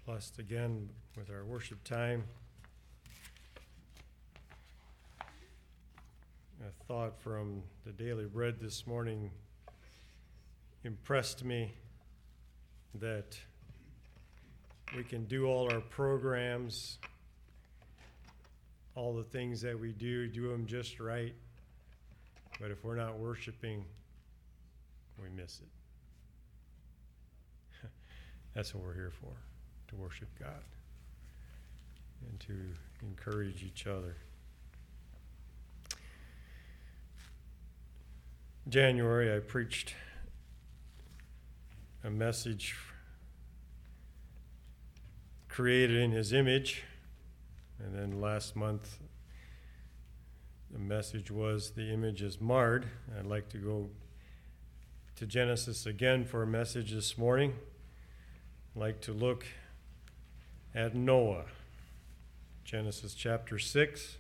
blessed again with our worship time. A thought from the Daily Bread this morning impressed me that we can do all our programs, all the things that we do them just right, but if we're not worshiping, we miss it. That's what we're here for, to worship God and to encourage each other. January, I preached a message created in His image, and then last month the message was the image is marred. I'd like to go to Genesis again for a message this morning. I'd like to look at Noah, Genesis chapter 6.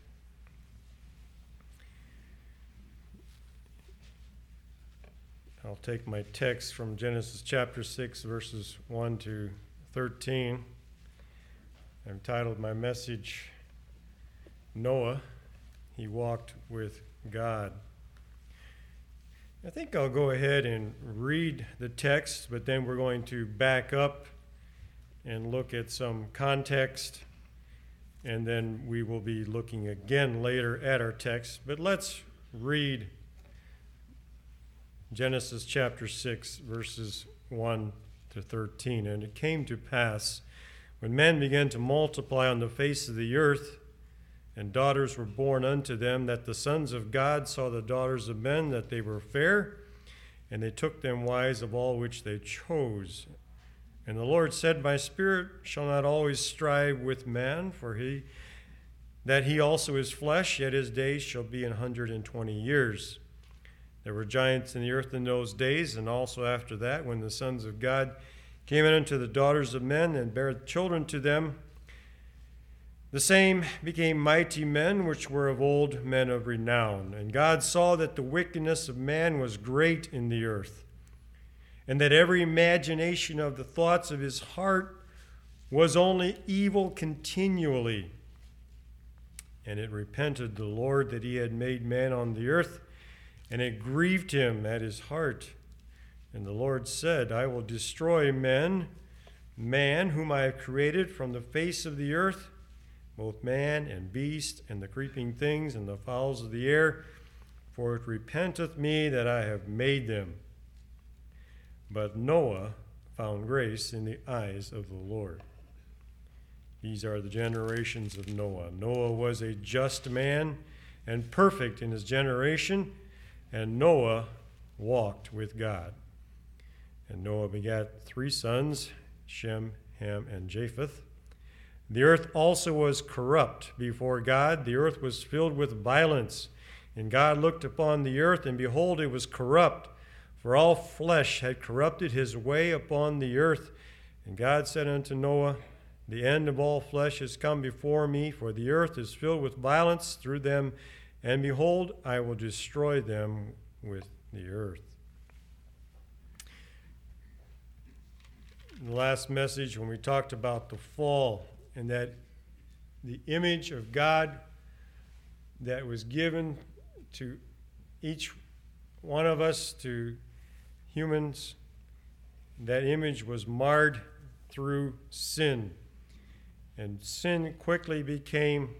I'll take my text from Genesis chapter 6, verses 1 to 13. I've entitled my message, Noah, He Walked with God. I think I'll go ahead and read the text, but then we're going to back up and look at some context, and then we will be looking again later at our text. But let's read Genesis chapter 6, verses 1 to 13. And it came to pass, when men began to multiply on the face of the earth, and daughters were born unto them, that the sons of God saw the daughters of men, that they were fair, and they took them wives of all which they chose. And the Lord said, My spirit shall not always strive with man, for he also is flesh, yet his days shall be 120 years. There were giants in the earth in those days, and also after that, when the sons of God came in unto the daughters of men, and bare children to them, the same became mighty men, which were of old, men of renown. And God saw that the wickedness of man was great in the earth, and that every imagination of the thoughts of his heart was only evil continually. And it repented the Lord that he had made man on the earth, and it grieved him at his heart. And the Lord said, I will destroy man whom I have created from the face of the earth, both man and beast, and the creeping things, and the fowls of the air, for it repenteth me that I have made them. But Noah found grace in the eyes of the Lord. These are the generations of Noah. Noah was a just man and perfect in his generation, and Noah walked with God. And Noah begat 3 sons, Shem, Ham, and Japheth. The earth also was corrupt before God. The earth was filled with violence. And God looked upon the earth, and behold, it was corrupt, for all flesh had corrupted his way upon the earth. And God said unto Noah, The end of all flesh is come before me, for the earth is filled with violence through them, and behold, I will destroy them with the earth. In the last message, when we talked about the fall, and that the image of God that was given to each one of us, to humans, that image was marred through sin. And sin quickly became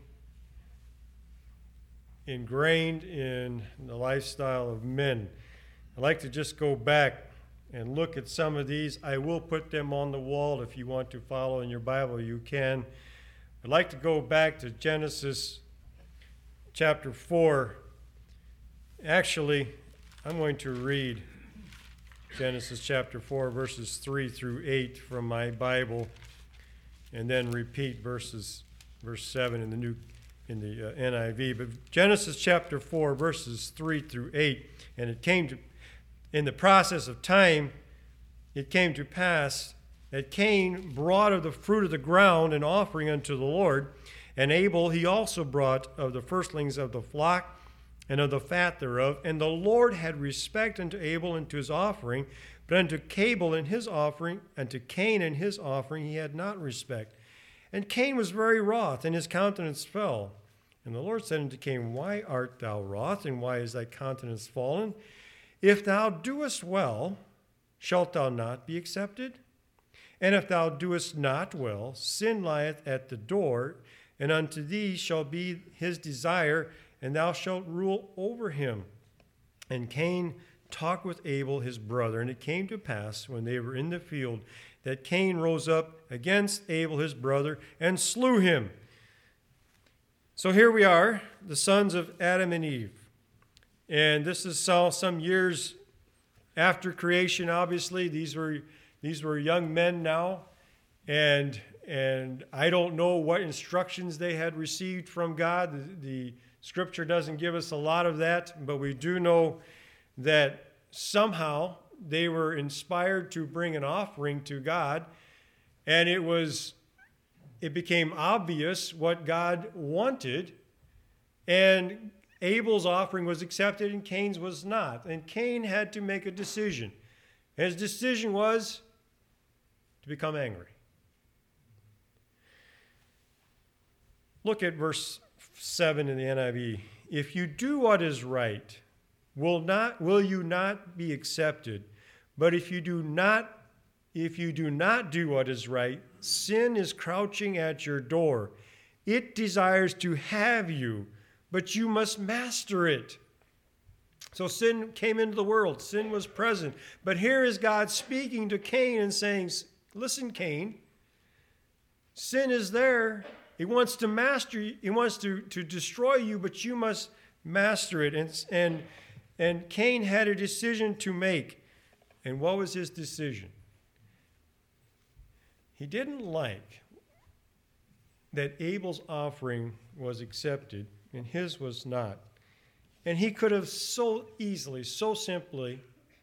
ingrained in the lifestyle of men. I'd like to just go back and look at some of these. I will put them on the wall. If you want to follow in your Bible, you can. I'd like to go back to Genesis chapter 4. Actually, I'm going to read Genesis chapter 4, verses 3 through 8 from my Bible, and then repeat verse 7 in the NIV. But Genesis chapter 4, verses 3 through 8, and it came to, in the process of time, it came to pass that Cain brought of the fruit of the ground an offering unto the Lord, and Abel he also brought of the firstlings of the flock and of the fat thereof. And the Lord had respect unto Abel and to his offering, but unto Cain and his offering he had not respect. And Cain was very wroth, and his countenance fell. And the Lord said unto Cain, Why art thou wroth, and why is thy countenance fallen? If thou doest well, shalt thou not be accepted? And if thou doest not well, sin lieth at the door, and unto thee shall be his desire, and thou shalt rule over him. And Cain talked with Abel his brother, and it came to pass, when they were in the field, that Cain rose up against Abel his brother, and slew him. So here we are, the sons of Adam and Eve. And this is some years after creation, obviously. These were young men now. And I don't know what instructions they had received from God. The Scripture doesn't give us a lot of that, but we do know that somehow they were inspired to bring an offering to God, and it became obvious what God wanted, and Abel's offering was accepted and Cain's was not. And Cain had to make a decision. And his decision was to become angry. Look at verse 7 in the NIV. If you do what is right, will you not be accepted? But if you do not do what is right, sin is crouching at your door. It desires to have you, but you must master it. So sin came into the world. Sin was present. But here is God speaking to Cain and saying, listen, Cain, sin is there. He wants to master you. He wants to destroy you, but you must master it. And Cain had a decision to make. And what was his decision? He didn't like that Abel's offering was accepted and his was not. And he could have so easily, so simply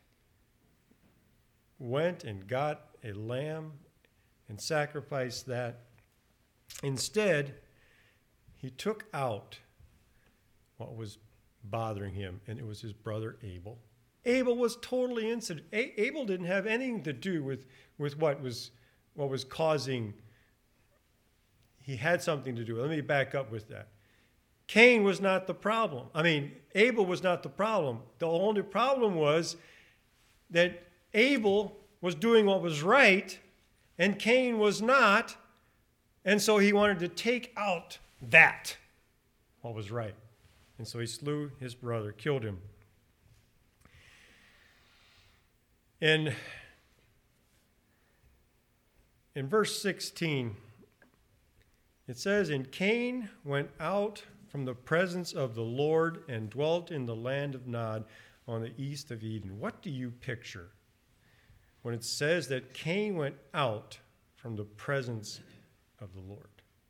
went and got a lamb and sacrificed that. Instead, he took out what was bothering him, and it was his brother Abel. Abel was totally innocent. Abel didn't have anything to do with what was causing. He had something to do with it. Let me back up with that. Cain was not the problem. Abel was not the problem. The only problem was that Abel was doing what was right, and Cain was not. And so he wanted to take out what was right. And so he slew his brother, killed him. And in verse 16, it says, And Cain went out from the presence of the Lord and dwelt in the land of Nod on the east of Eden. What do you picture when it says that Cain went out from the presence of the Lord?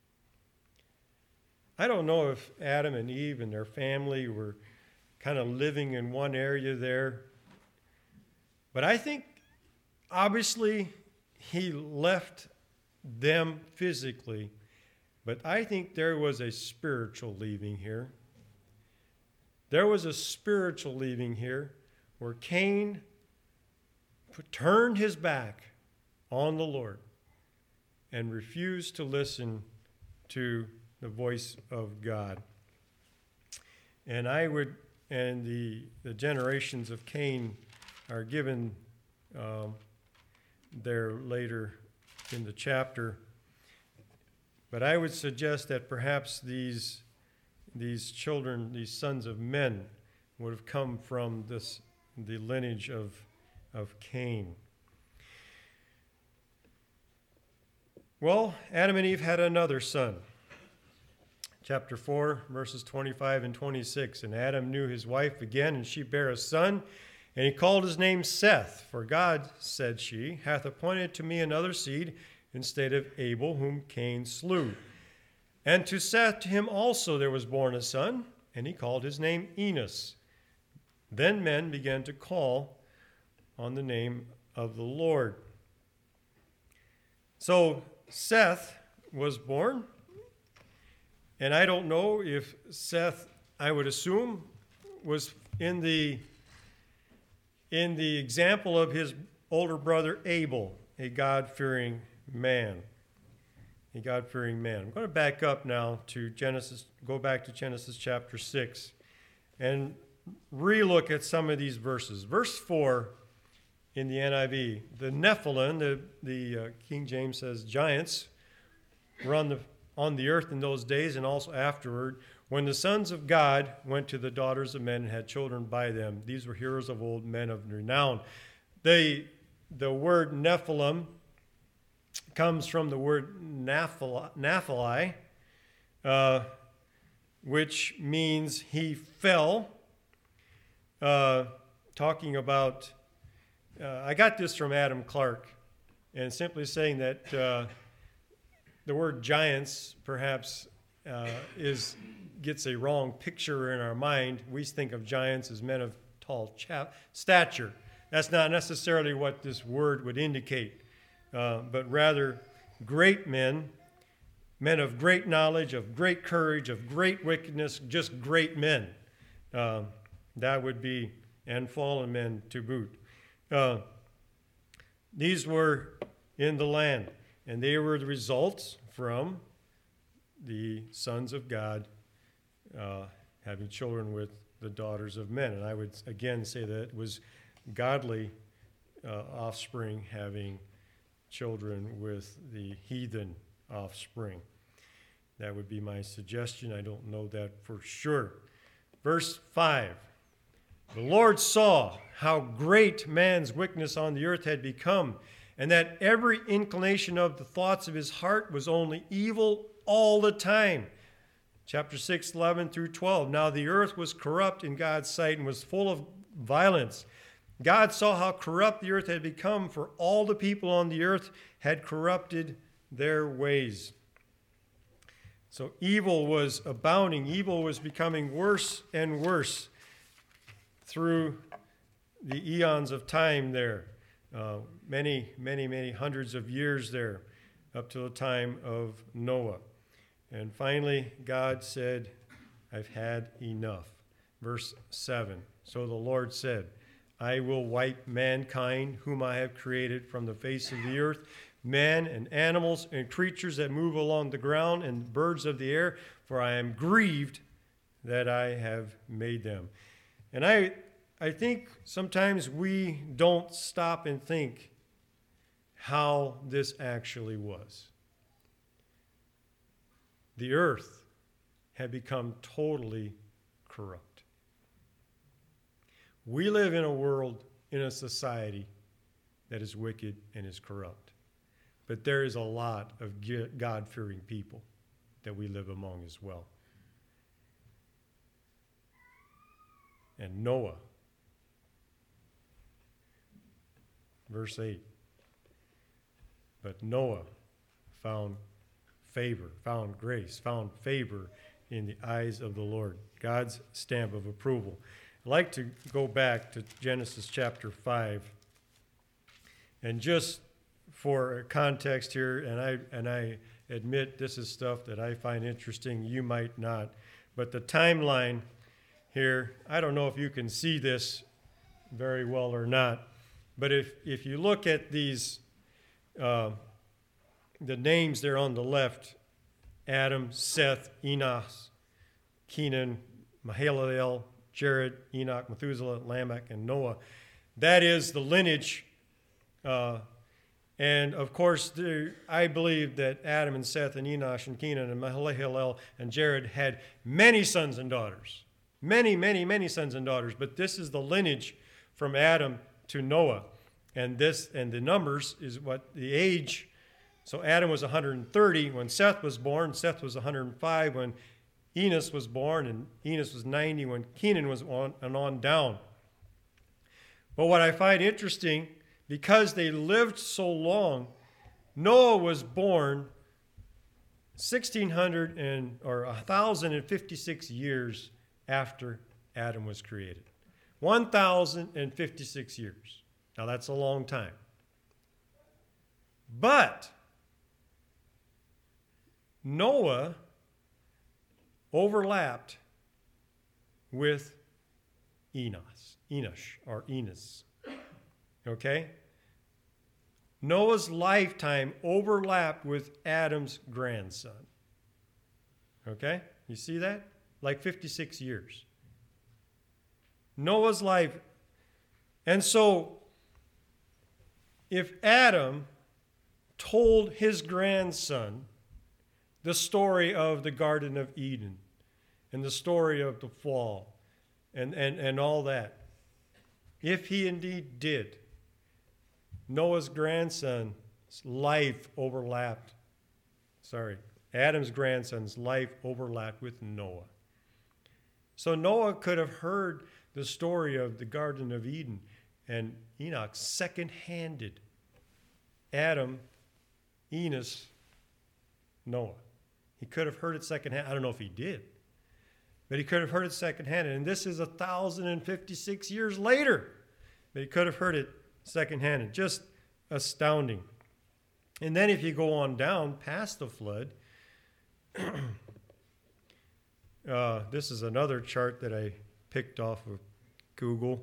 I don't know if Adam and Eve and their family were kind of living in one area there, but I think obviously he left them physically, but I think there was a spiritual leaving here. There was a spiritual leaving here where Cain turned his back on the Lord and refused to listen to the voice of God. And the generations of Cain are given there later in the chapter. But I would suggest that perhaps these children, these sons of men, would have come from the lineage of Cain. Well, Adam and Eve had another son. Chapter 4, verses 25 and 26. And Adam knew his wife again, and she bare a son, and he called his name Seth. For God, said she, hath appointed to me another seed instead of Abel, whom Cain slew. And to Seth, to him also there was born a son, and he called his name Enos. Then men began to call on the name of the Lord. So Seth was born, and I don't know if Seth, I would assume, was in the example of his older brother Abel, a God-fearing man. A God-fearing man. I'm going to back up now to go back to Genesis chapter 6 and relook at some of these verses. Verse 4 in the NIV, the Nephilim, the King James says giants, were on the earth in those days and also afterward, when the sons of God went to the daughters of men and had children by them. These were heroes of old, men of renown. The word Nephilim comes from the word Naphtali, which means he fell. Talking about, I got this from Adam Clark, and simply saying that the word giants perhaps gets a wrong picture in our mind. We think of giants as men of tall stature. That's not necessarily what this word would indicate, but rather great men of great knowledge, of great courage, of great wickedness, just great men. That would be, and fallen men to boot. These were in the land, and they were the results from the sons of God having children with the daughters of men. And I would again say that it was godly offspring having children with the heathen offspring. That would be my suggestion. I don't know that for sure. Verse 5. The Lord saw how great man's wickedness on the earth had become, and that every inclination of the thoughts of his heart was only evil all the time. Chapter 6, 11 through 12. Now the earth was corrupt in God's sight and was full of violence. God saw how corrupt the earth had become, for all the people on the earth had corrupted their ways. So evil was abounding. Evil was becoming worse and worse through the eons of time there. Many hundreds of years there, up to the time of Noah. And finally, God said, I've had enough. Verse 7. So the Lord said, I will wipe mankind, whom I have created, from the face of the earth, men and animals and creatures that move along the ground and birds of the air, for I am grieved that I have made them. And I think sometimes we don't stop and think how this actually was. The earth had become totally corrupt. We live in a world, in a society that is wicked and is corrupt. But there is a lot of God-fearing people that we live among as well. And Noah, verse 8, but Noah found favor, found grace, found favor in the eyes of the Lord, God's stamp of approval. I'd like to go back to Genesis chapter 5, and just for context here, and I admit this is stuff that I find interesting, you might not, but the timeline here, I don't know if you can see this very well or not, but if you look at these, the names there on the left, Adam, Seth, Enos, Kenan, Mahalalel, Jared, Enoch, Methuselah, Lamech, and Noah. That is the lineage. And of course, I believe that Adam and Seth and Enosh and Kenan and Mahalalel and Jared had many sons and daughters. Many sons and daughters. But this is the lineage from Adam to Noah. And the numbers is what the age. So Adam was 130 when Seth was born. Seth was 105 when Enos was born, and Enos was 90 when Kenan was on down. But what I find interesting, because they lived so long, Noah was born 1,056 years after Adam was created. 1,056 years. Now that's a long time. But Noah overlapped with Enos. Okay? Noah's lifetime overlapped with Adam's grandson. Okay? You see that? Like 56 years. Noah's life. And so, if Adam told his grandson the story of the Garden of Eden and the story of the fall and all that, if he indeed did, Noah's grandson's life overlapped. Adam's grandson's life overlapped with Noah. So Noah could have heard the story of the Garden of Eden, and Enoch second-handed Adam, Enos, Noah. He could have heard it second-hand. I don't know if he did, but he could have heard it second-handed. And this is 1,056 years later, but he could have heard it second-handed. Just astounding. And then if you go on down past the flood, this is another chart that I picked off of Google.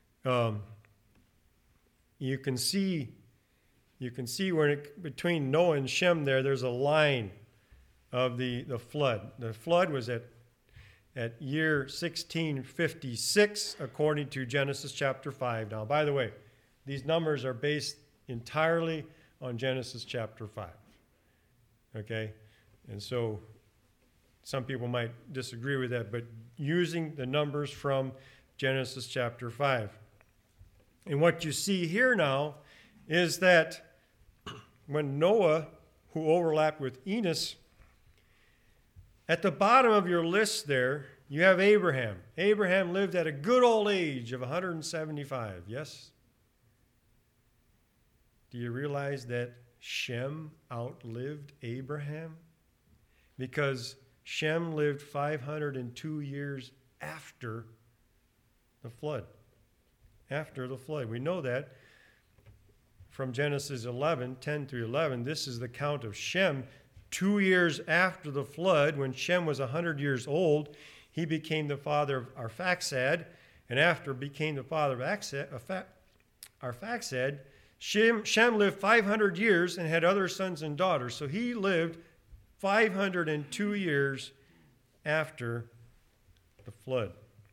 You can see where between Noah and Shem there's a line of the flood. The flood was at year 1656 according to Genesis chapter 5. Now, by the way, these numbers are based entirely on Genesis chapter 5. Okay? And so some people might disagree with that, but using the numbers from Genesis chapter 5. And what you see here now is that when Noah, who overlapped with Enos, at the bottom of your list there, you have Abraham. Abraham lived at a good old age of 175, yes? Do you realize that Shem outlived Abraham? Because Shem lived 502 years after the flood. After the flood. We know that from Genesis 11, 10 through 11. This is the count of Shem. 2 years after the flood, when Shem was 100 years old, he became the father of Arphaxad. And after became the father of Arphaxad, Shem lived 500 years and had other sons and daughters. So he lived 502 years after the flood.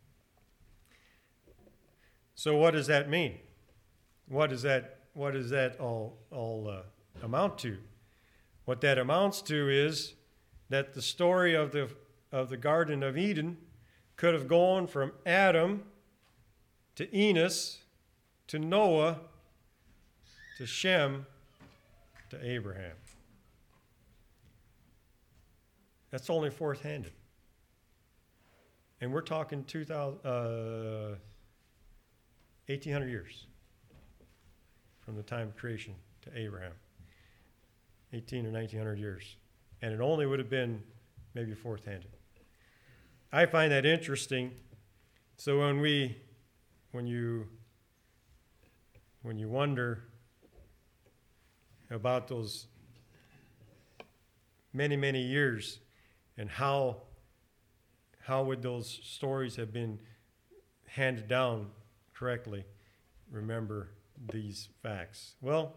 So what does that mean? What does that all amount to? What that amounts to is that the story of the Garden of Eden could have gone from Adam to Enos to Noah to Shem to Abraham. That's only fourth-handed. And we're talking 1,800 years from the time of creation to Abraham. 18 or 1900 years. And it only would have been maybe fourth-handed. I find that interesting. So when you wonder about those many, many years and how would those stories have been handed down correctly, remember these facts. Well,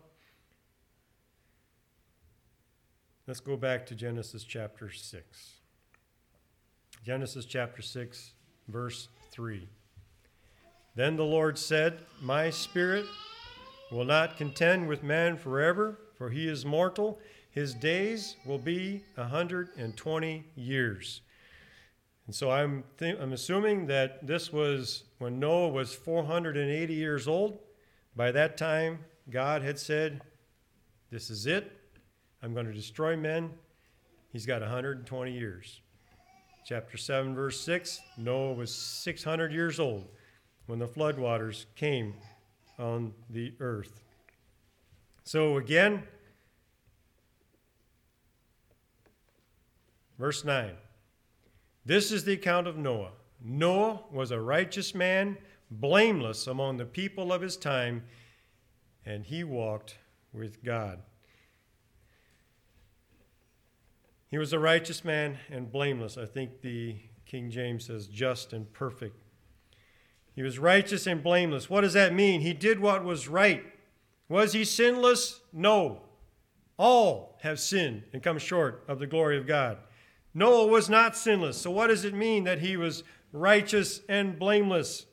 let's go back to Genesis chapter 6. Genesis chapter 6, verse 3. Then the Lord said, "My spirit will not contend with man forever, for he is mortal. His days will be 120 years." And so I'm assuming that this was when Noah was 480 years old. By that time, God had said, "This is it. I'm going to destroy men." He's got 120 years. Chapter 7, verse 6, Noah was 600 years old when the floodwaters came on the earth. So again, verse 9. This is the account of Noah. Noah was a righteous man, blameless among the people of his time, and he walked with God. He was a righteous man and blameless. I think the King James says just and perfect. He was righteous and blameless. What does that mean? He did what was right. Was he sinless? No. All have sinned and come short of the glory of God. Noah was not sinless. So what does it mean that he was righteous and blameless?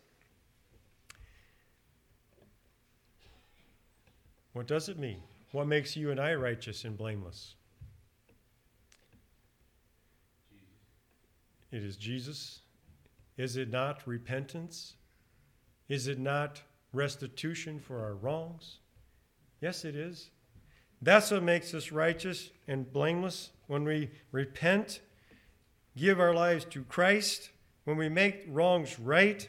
What does it mean? What makes you and I righteous and blameless? It is Jesus. Is it not repentance? Is it not restitution for our wrongs? Yes, it is. That's what makes us righteous and blameless. When we repent, give our lives to Christ, when we make wrongs right,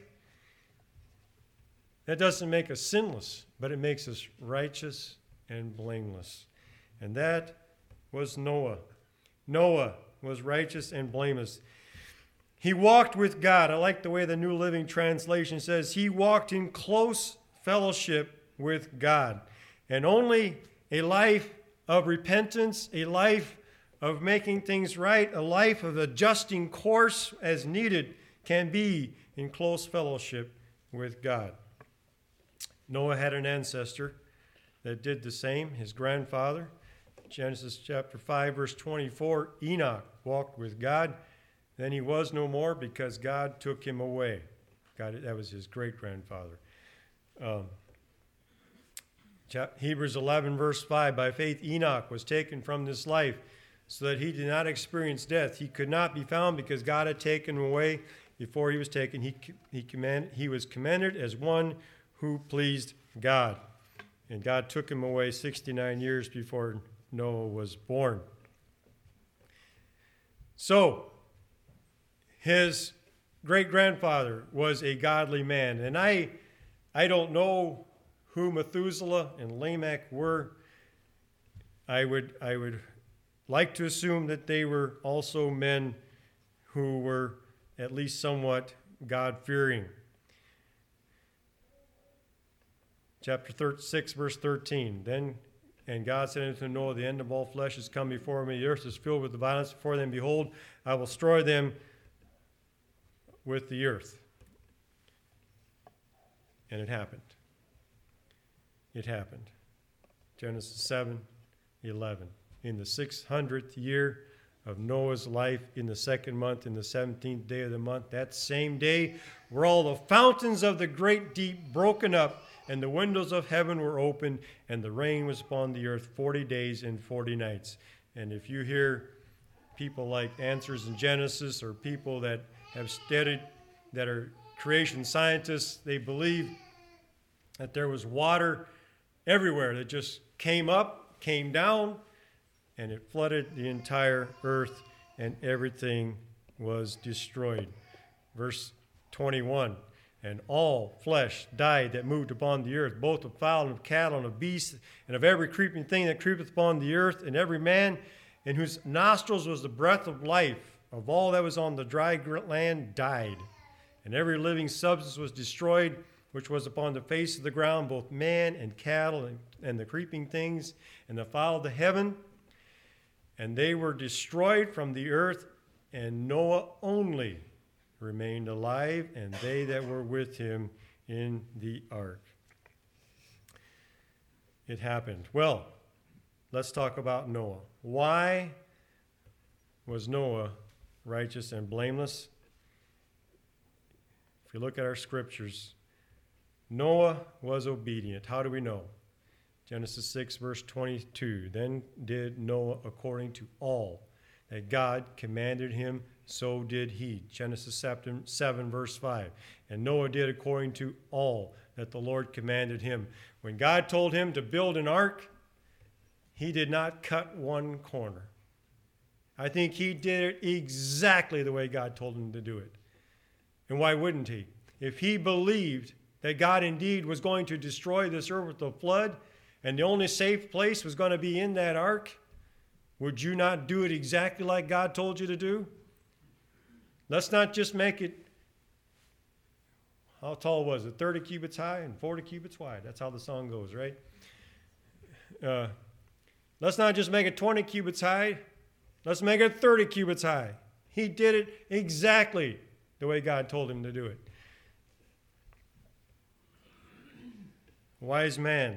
that doesn't make us sinless, but it makes us righteous and blameless. And that was Noah. Noah was righteous and blameless. He walked with God. I like the way the New Living Translation says, he walked in close fellowship with God. And only a life of repentance, a life of making things right, a life of adjusting course as needed can be in close fellowship with God. Noah had an ancestor that did the same, his grandfather. Genesis chapter 5, verse 24, Enoch walked with God. Then he was no more because God took him away. That was his great-grandfather. Hebrews 11, verse 5, by faith Enoch was taken from this life so that he did not experience death. He could not be found because God had taken him away. Before he was taken, he was commended as one who pleased God. And God took him away 69 years before Noah was born. So, his great-grandfather was a godly man. And I don't know who Methuselah and Lamech were. I would like to assume that they were also men who were at least somewhat God-fearing. Chapter 6, verse 13. And God said unto Noah, the end of all flesh is come before me. The earth is filled with the violence before them. Behold, I will destroy them with the earth. And it happened. It happened. Genesis 7:11. In the 600th year of Noah's life, in the second month, in the 17th day of the month, that same day were all the fountains of the great deep broken up, and the windows of heaven were opened, and the rain was upon the earth 40 days and 40 nights. And if you hear people like Answers in Genesis or people that have studied, that are creation scientists, they believe that there was water everywhere that just came up, came down, and it flooded the entire earth, and everything was destroyed. Verse 21, and all flesh died that moved upon the earth, both of fowl and of cattle and of beasts, and of every creeping thing that creepeth upon the earth, and every man in whose nostrils was the breath of life, of all that was on the dry land, died. And every living substance was destroyed, which was upon the face of the ground, both man and cattle and the creeping things, and the fowl of the heaven. And they were destroyed from the earth, and Noah only remained alive, and they that were with him in the ark. It happened. Well, let's talk about Noah. Why was Noah righteous and blameless? If you look at our scriptures, Noah was obedient. How do we know? Genesis 6, verse 22. Then did Noah according to all that God commanded him, so did he. Genesis 7, verse 5. And Noah did according to all that the Lord commanded him. When God told him to build an ark, he did not cut one corner. I think he did it exactly the way God told him to do it. And why wouldn't he? If he believed that God indeed was going to destroy this earth with a flood, and the only safe place was going to be in that ark, would you not do it exactly like God told you to do? Let's not just make it, how tall was it? 30 cubits high and 40 cubits wide. That's how the song goes, right? Let's not just make it 20 cubits high. Let's make it 30 cubits high. He did it exactly the way God told him to do it. wise man.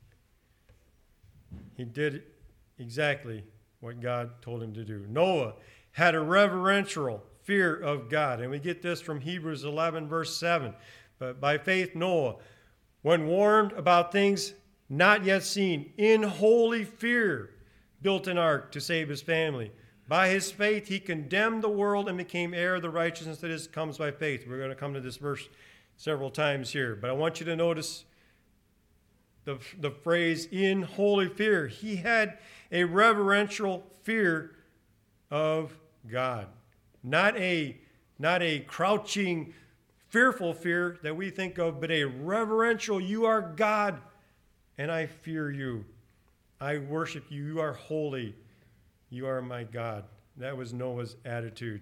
He did exactly what God told him to do. Noah had a reverential fear of God. And we get this from Hebrews 11, verse 7. But by faith, Noah, when warned about things not yet seen, in holy fear, built an ark to save his family. By his faith, he condemned the world and became heir of the righteousness that is comes by faith. We're going to come to this verse several times here. But I want you to notice the phrase, in holy fear. He had a reverential fear of God. Not a crouching, fearful fear that we think of, but a reverential, you are God, and I fear you. I worship you. You are holy. You are my God. That was Noah's attitude.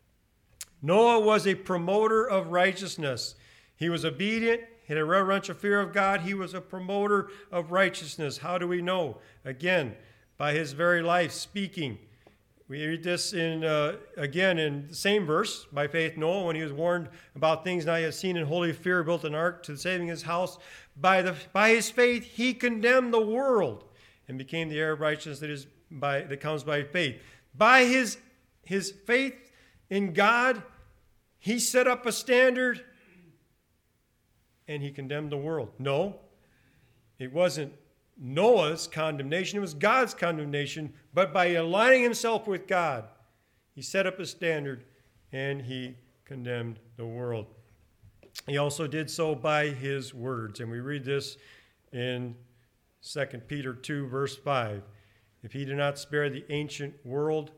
Noah was a promoter of righteousness. He was obedient. He had a reverential fear of God. He was a promoter of righteousness. How do we know? Again, by his very life speaking. We read this again in the same verse. By faith, Noah, when he was warned about things not yet seen, in holy fear, built an ark to saving his house. By his faith, he condemned the world and became the heir of righteousness that comes by faith. By his faith in God, he set up a standard and he condemned the world. No, it wasn't Noah's condemnation, it was God's condemnation. But by aligning himself with God, he set up a standard and he condemned the world. He also did so by his words. And we read this in 2 Peter 2, verse 5. If he did not spare the ancient world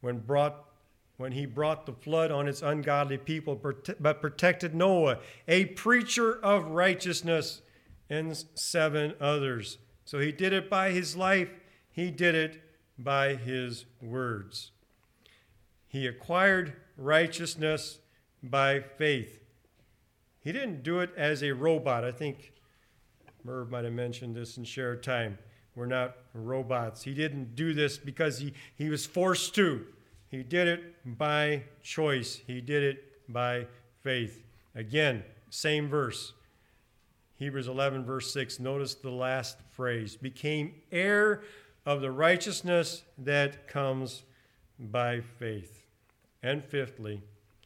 when he brought the flood on its ungodly people, but protected Noah, a preacher of righteousness, and 7 others. So he did it by his life. He did it by his words. He acquired righteousness by faith. He didn't do it as a robot. I think Merv might have mentioned this in shared time. We're not robots. He didn't do this because he was forced to. He did it by choice. He did it by faith. Again, same verse. Hebrews 11, verse 6. Notice the last phrase. Became heir of the righteousness that comes by faith. And fifthly,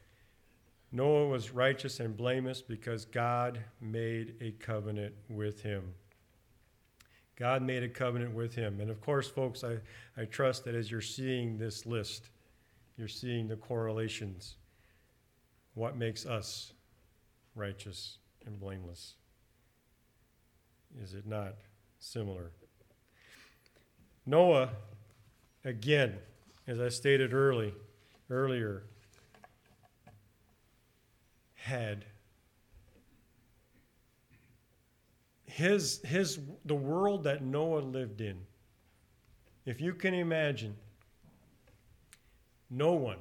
Noah was righteous and blameless because God made a covenant with him. God made a covenant with him. And of course, folks, I trust that as you're seeing this list, you're seeing the correlations. What makes us righteous and blameless? Is it not similar? Noah, again, as I stated earlier, had the world that Noah lived in. If you can imagine, no one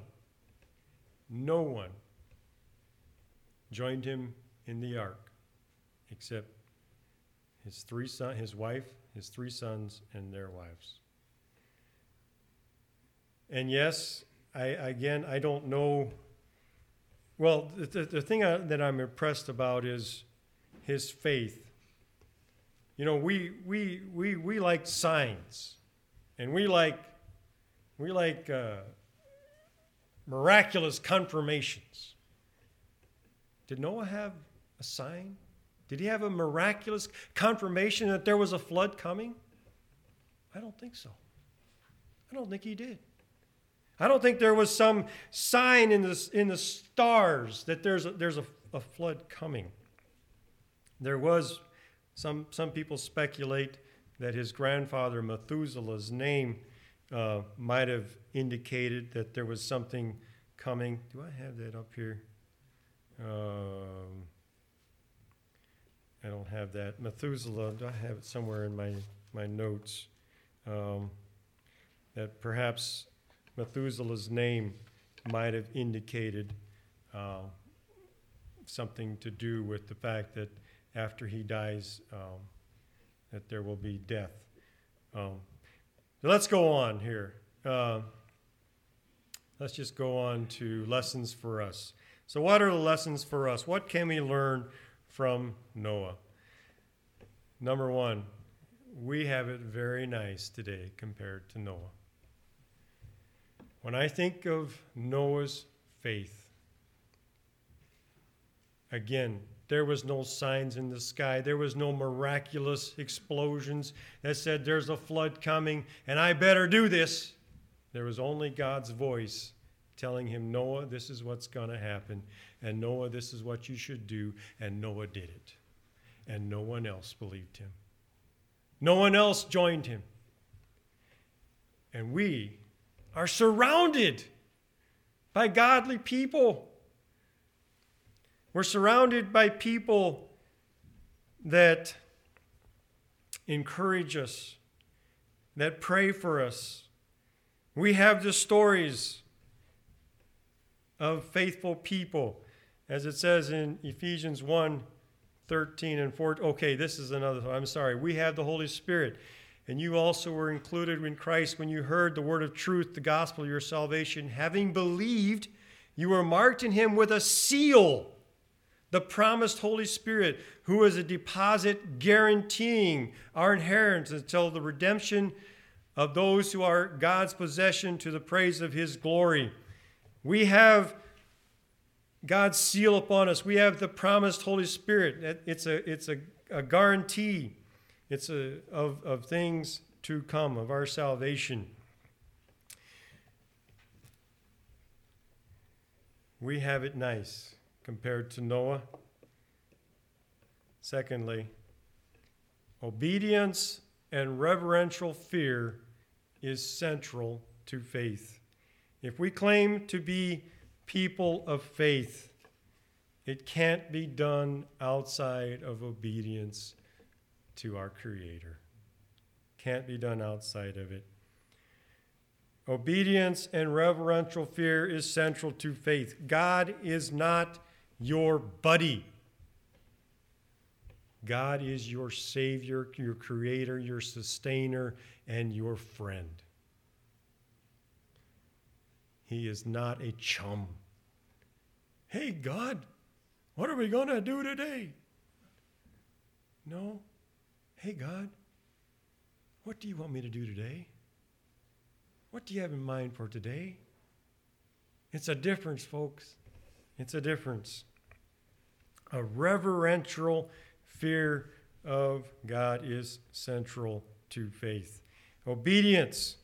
joined him in the ark except his wife, his 3 sons, and their wives. And yes, I don't know. Well, the thing that I'm impressed about is his faith. You know, we like signs, and we like miraculous confirmations. Did Noah have a sign? Did he have a miraculous confirmation that there was a flood coming? I don't think so. I don't think he did. I don't think there was some sign in the stars that there's a flood coming. There was some people speculate that his grandfather Methuselah's name might have indicated that there was something coming. Do I have that up here? I don't have that. Methuselah, do I have it somewhere in my notes? That perhaps Methuselah's name might have indicated something to do with the fact that after he dies, that there will be death. So let's go on here. Let's just go on to lessons for us. So what are the lessons for us? What can we learn from Noah? Number one, we have it very nice today compared to Noah. When I think of Noah's faith, again, there was no signs in the sky. There was no miraculous explosions that said there's a flood coming and I better do this. There was only God's voice telling him, Noah, this is what's going to happen. And Noah, this is what you should do. And Noah did it. And no one else believed him. No one else joined him. And we are surrounded by godly people. We're surrounded by people that encourage us, that pray for us. We have the stories of faithful people, as it says in Ephesians 1:13 and 14. Okay, this is another one. I'm sorry. We have the Holy Spirit, and you also were included in Christ when you heard the word of truth, the gospel of your salvation. Having believed, you were marked in him with a seal, the promised Holy Spirit, who is a deposit guaranteeing our inheritance until the redemption of those who are God's possession to the praise of his glory. We have God's seal upon us. We have the promised Holy Spirit. It's a guarantee. It's of things to come, of our salvation. We have it nice compared to Noah. Secondly, obedience and reverential fear is central to faith. If we claim to be people of faith, it can't be done outside of obedience to our Creator. Can't be done outside of it. Obedience and reverential fear is central to faith. God is not your buddy. God is your Savior, your Creator, your Sustainer, and your friend. He is not a chum. Hey, God, what are we going to do today? No. Hey, God, what do you want me to do today? What do you have in mind for today? It's a difference, folks. It's a difference. A reverential fear of God is central to faith. Obedience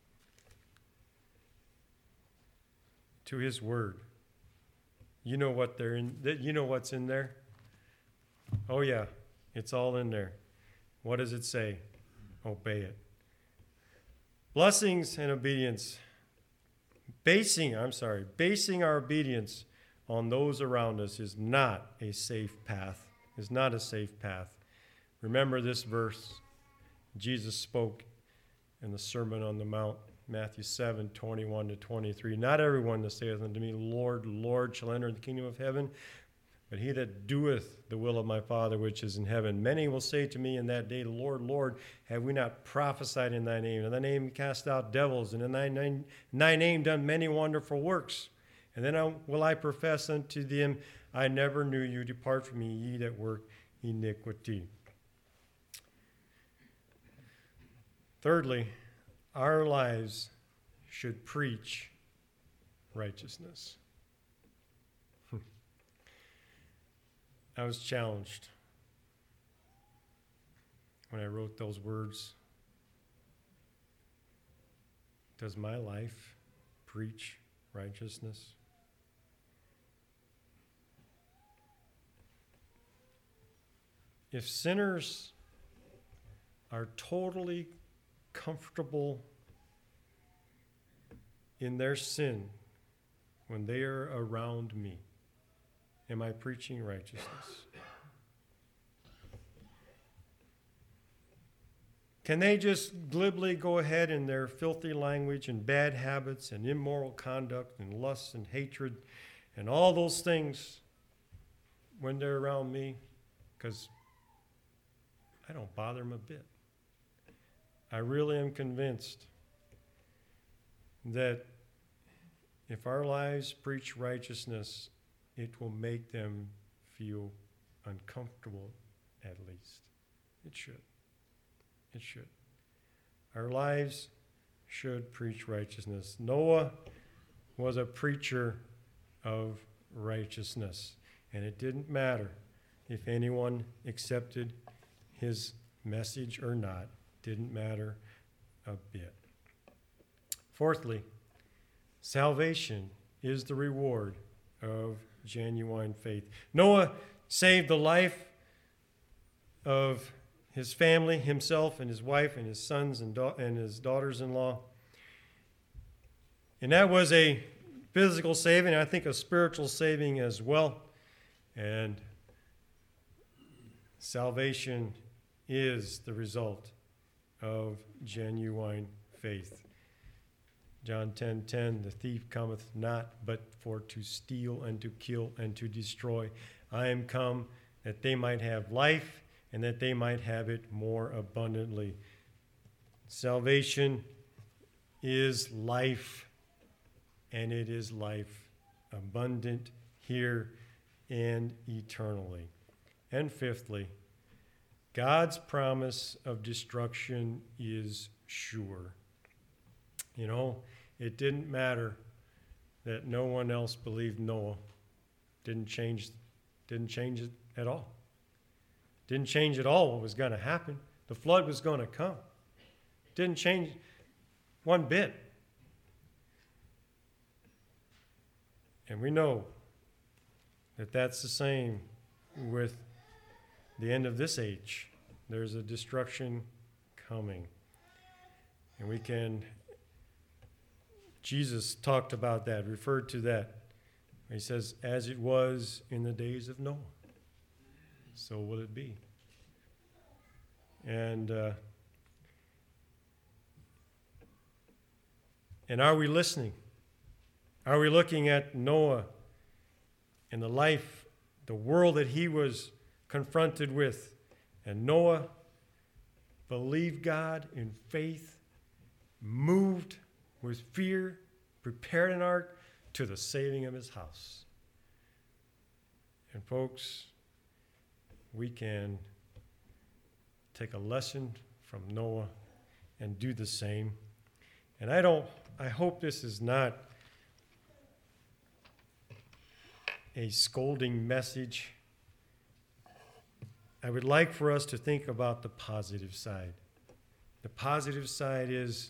to his word. You know what they're in. You know what's in there? Oh yeah, it's all in there. What does it say? Obey it. Blessings and obedience. Basing our obedience on those around us is not a safe path. Is not a safe path. Remember this verse Jesus spoke in the Sermon on the Mount, Matthew 7:21-23. Not everyone that saith unto me, Lord, Lord, shall enter the kingdom of heaven, but he that doeth the will of my Father which is in heaven. Many will say to me in that day, Lord, Lord, have we not prophesied in thy name? In thy name cast out devils, and in thy name done many wonderful works. And then will I profess unto them, I never knew you. Depart from me, ye that work iniquity. Thirdly, our lives should preach righteousness. I was challenged when I wrote those words. Does my life preach righteousness? If sinners are totally comfortable in their sin when they are around me, am I preaching righteousness? Can they just glibly go ahead in their filthy language and bad habits and immoral conduct and lust and hatred and all those things when they're around me? Because I don't bother them a bit. I really am convinced that if our lives preach righteousness, it will make them feel uncomfortable, at least. It should. It should. Our lives should preach righteousness. Noah was a preacher of righteousness, and it didn't matter if anyone accepted his message or not. Didn't matter a bit. Fourthly, salvation is the reward of genuine faith. Noah saved the life of his family, himself and his wife and his sons and his daughters-in-law. And that was a physical saving, I think a spiritual saving as well. And salvation is the result of genuine faith. John 10:10, the thief cometh not but for to steal and to kill and to destroy. I am come that they might have life and that they might have it more abundantly. Salvation is life, and it is life abundant here and eternally. And fifthly, God's promise of destruction is sure. You know, it didn't matter that no one else believed Noah. Didn't change it at all. Didn't change at all what was going to happen. The flood was going to come. Didn't change one bit. And we know that that's the same with the end of this age. There's a destruction coming. And Jesus talked about that, referred to that. He says, as it was in the days of Noah, so will it be. And are we listening? Are we looking at Noah and the life, the world that he was confronted with? And Noah believed God in faith, moved with fear, prepared an ark to the saving of his house. And folks, we can take a lesson from Noah and do the same. And I hope this is not a scolding message. I would like for us to think about the positive side. The positive side is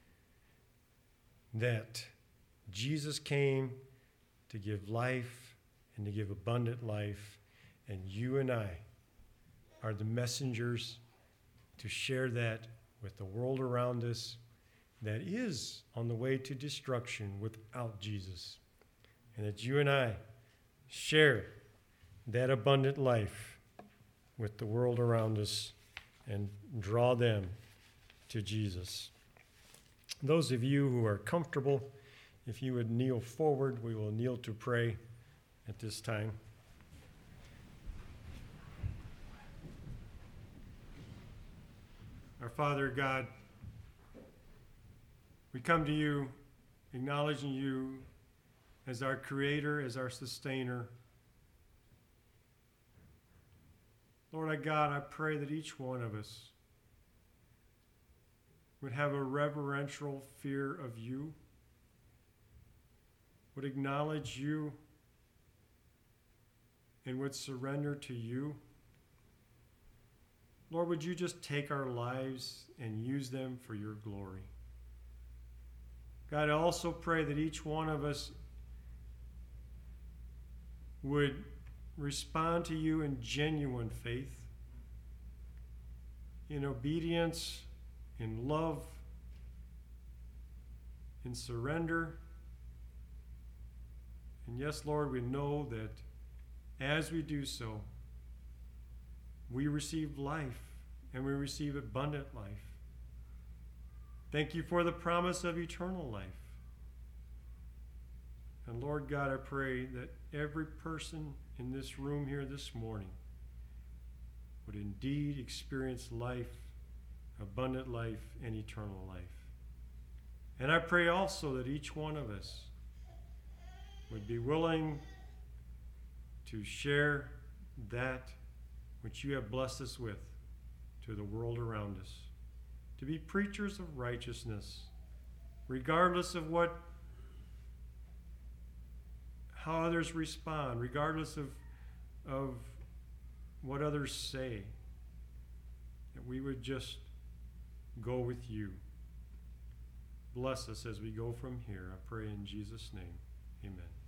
that Jesus came to give life and to give abundant life, and you and I are the messengers to share that with the world around us that is on the way to destruction without Jesus, and that you and I share that abundant life with the world around us and draw them to Jesus. Those of you who are comfortable, if you would kneel forward, we will kneel to pray at this time. Our Father God, we come to you acknowledging you as our creator, as our sustainer. Lord our God, I pray that each one of us would have a reverential fear of you, would acknowledge you, and would surrender to you. Lord, would you just take our lives and use them for your glory? God, I also pray that each one of us would respond to you in genuine faith, in obedience, in love, in surrender. And yes, Lord, we know that as we do so, we receive life, and we receive abundant life. Thank you for the promise of eternal life. And Lord God, I pray that every person in this room here this morning would indeed experience life, abundant life, and eternal life. And I pray also that each one of us would be willing to share that which you have blessed us with to the world around us, to be preachers of righteousness, regardless of how others respond, regardless of what others say, that we would just go with you. Bless us as we go from here. I pray in Jesus' name. Amen.